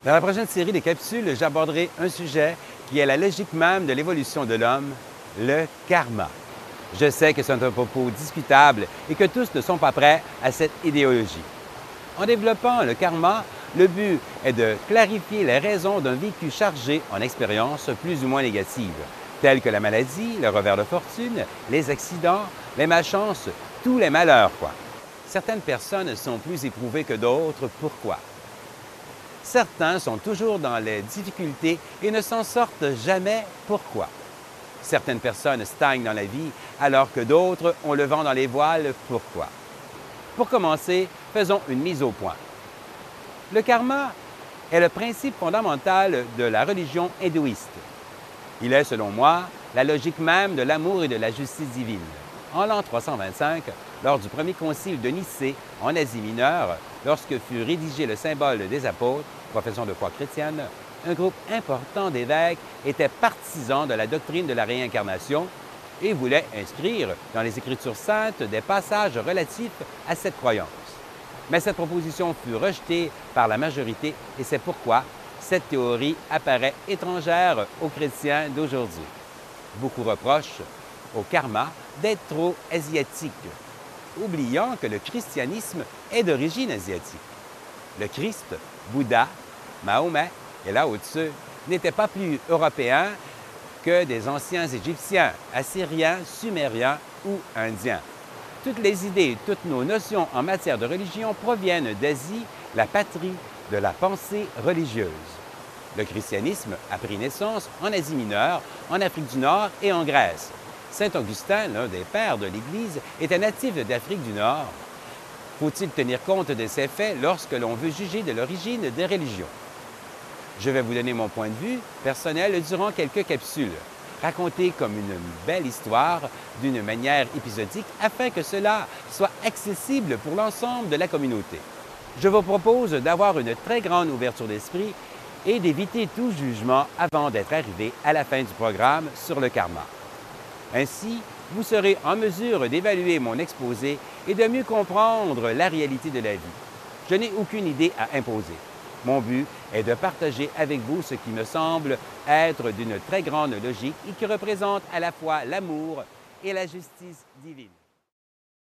Dans la prochaine série de capsules, j'aborderai un sujet qui est la logique même de l'évolution de l'homme, le karma. Je sais que c'est un propos discutable et que tous ne sont pas prêts à cette idéologie. En développant le karma, le but est de clarifier les raisons d'un vécu chargé en expériences plus ou moins négatives, telles que la maladie, le revers de fortune, les accidents, les malchances, tous les malheurs, quoi. Certaines personnes sont plus éprouvées que d'autres. Pourquoi? Certains sont toujours dans les difficultés et ne s'en sortent jamais. Pourquoi? Certaines personnes stagnent dans la vie alors que d'autres ont le vent dans les voiles. Pourquoi? Pour commencer, faisons une mise au point. Le karma est le principe fondamental de la religion hindouiste. Il est, selon moi, la logique même de l'amour et de la justice divine. En l'an 325, lors du premier concile de Nicée en Asie mineure, lorsque fut rédigé le symbole des apôtres, profession de foi chrétienne, un groupe important d'évêques était partisan de la doctrine de la réincarnation et voulait inscrire dans les Écritures saintes des passages relatifs à cette croyance. Mais cette proposition fut rejetée par la majorité et c'est pourquoi cette théorie apparaît étrangère aux chrétiens d'aujourd'hui. Beaucoup reprochent au karma d'être trop asiatique, oubliant que le christianisme est d'origine asiatique. Le Christ, Bouddha, Mahomet et Lao Tzu n'étaient pas plus européens que des anciens Égyptiens, Assyriens, Sumériens ou Indiens. Toutes les idées, toutes nos notions en matière de religion proviennent d'Asie, la patrie de la pensée religieuse. Le christianisme a pris naissance en Asie mineure, en Afrique du Nord et en Grèce. Saint Augustin, l'un des pères de l'Église, était natif d'Afrique du Nord. Faut-il tenir compte de ces faits lorsque l'on veut juger de l'origine des religions? Je vais vous donner mon point de vue personnel durant quelques capsules, racontées comme une belle histoire d'une manière épisodique afin que cela soit accessible pour l'ensemble de la communauté. Je vous propose d'avoir une très grande ouverture d'esprit et d'éviter tout jugement avant d'être arrivé à la fin du programme sur le karma. Ainsi, vous serez en mesure d'évaluer mon exposé et de mieux comprendre la réalité de la vie. Je n'ai aucune idée à imposer. Mon but est de partager avec vous ce qui me semble être d'une très grande logique et qui représente à la fois l'amour et la justice divine.